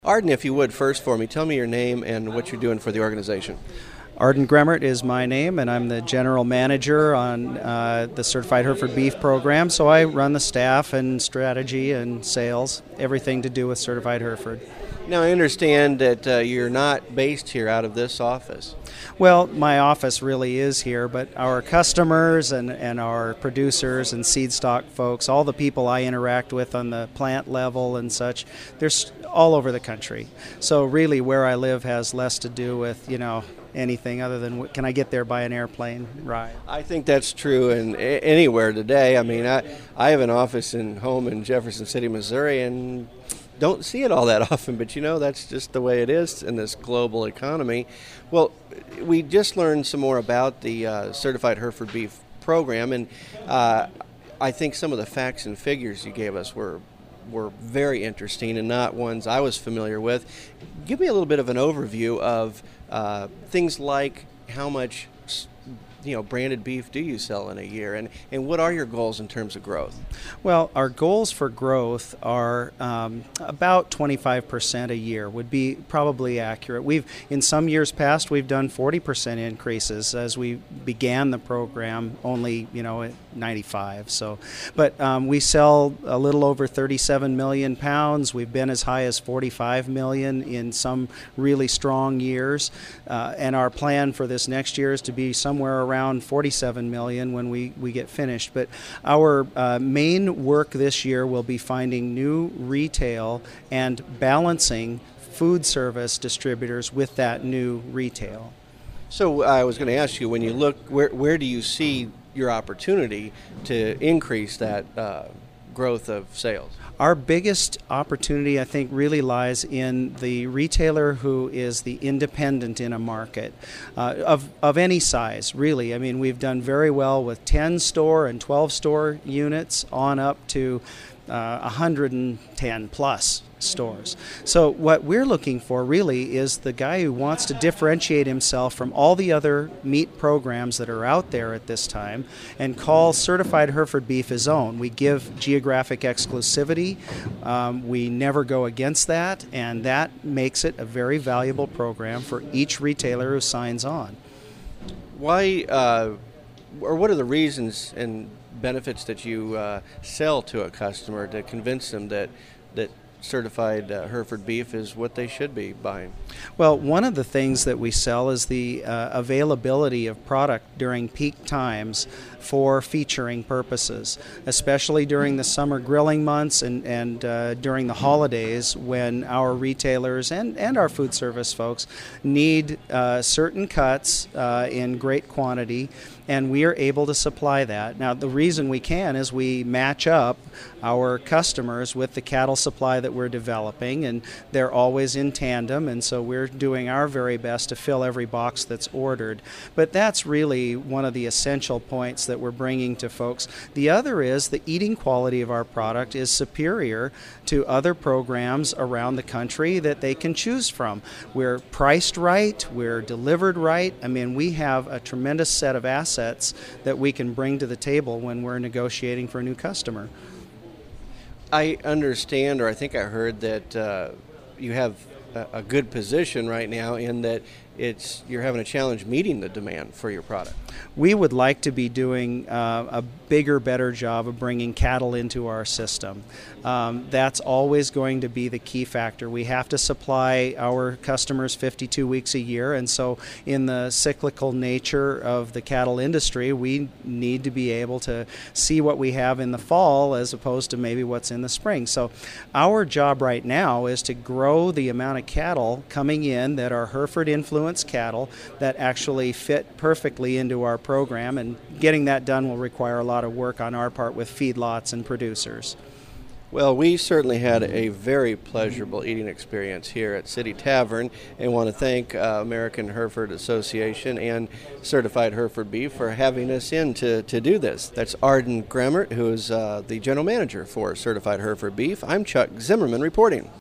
Arden, if you would, first for me, tell me your name and what you're doing for the organization. Arden Gremmert is my name, and I'm the general manager on the Certified Hereford Beef program. So I run the staff and strategy and sales, everything to do with Certified Hereford. Now, I understand that you're not based here out of this office. Well, my office really is here, but our customers and our producers and seed stock folks, all the people I interact with on the plant level and such, they're all over the country. So really where I live has less to do with, anything other than can I get there by an airplane ride. I think that's true in anywhere today. I mean, I have an office home in Jefferson City, Missouri, and don't see it all that often, but that's just the way it is in this global economy. Well, we just learned some more about the Certified Hereford Beef program, and I think some of the facts and figures you gave us were very interesting and not ones I was familiar with. Give me a little bit of an overview of things like how much branded beef do you sell in a year, and what are your goals in terms of growth? Well, our goals for growth are about 25% a year would be probably accurate. In some years past, we've done 40% increases as we began the program only, at 95. But we sell a little over 37 million pounds. We've been as high as 45 million in some really strong years, and our plan for this next year is to be somewhere around 47 million when we get finished. But our main work this year will be finding new retail and balancing food service distributors with that new retail. So I was going to ask you, when you look, where do you see your opportunity to increase that growth of sales? Our biggest opportunity, I think, really lies in the retailer who is the independent in a market of any size, really. I mean, we've done very well with 10-store and 12-store units on up to 110 plus stores. So what we're looking for really is the guy who wants to differentiate himself from all the other meat programs that are out there at this time and call Certified Hereford Beef his own. We give geographic exclusivity. We never go against that, and that makes it a very valuable program for each retailer who signs on. Why, or what are the reasons and benefits that you sell to a customer to convince them that Certified Hereford Beef is what they should be buying? Well, one of the things that we sell is the availability of product during peak times for featuring purposes, especially during the summer grilling months and during the holidays when our retailers and our food service folks need certain cuts in great quantity, and we are able to supply that. Now, the reason we can is we match up our customers with the cattle supply that we're developing, and they're always in tandem, and so we're doing our very best to fill every box that's ordered. But that's really one of the essential points that we're bringing to folks. The other is the eating quality of our product is superior to other programs around the country that they can choose from. We're priced right, we're delivered right. I mean, we have a tremendous set of assets that we can bring to the table when we're negotiating for a new customer. I understand, or I think I heard that you have a good position right now in that you're having a challenge meeting the demand for your product. We would like to be doing a bigger, better job of bringing cattle into our system. That's always going to be the key factor. We have to supply our customers 52 weeks a year, and so in the cyclical nature of the cattle industry, we need to be able to see what we have in the fall as opposed to maybe what's in the spring. So our job right now is to grow the amount of cattle coming in that are Hereford influenced cattle that actually fit perfectly into our program, and getting that done will require a lot of work on our part with feedlots and producers. Well, we certainly had a very pleasurable eating experience here at City Tavern, and want to thank American Hereford Association and Certified Hereford Beef for having us in to do this. That's Arden Gremmert, who is the general manager for Certified Hereford Beef. I'm Chuck Zimmerman reporting.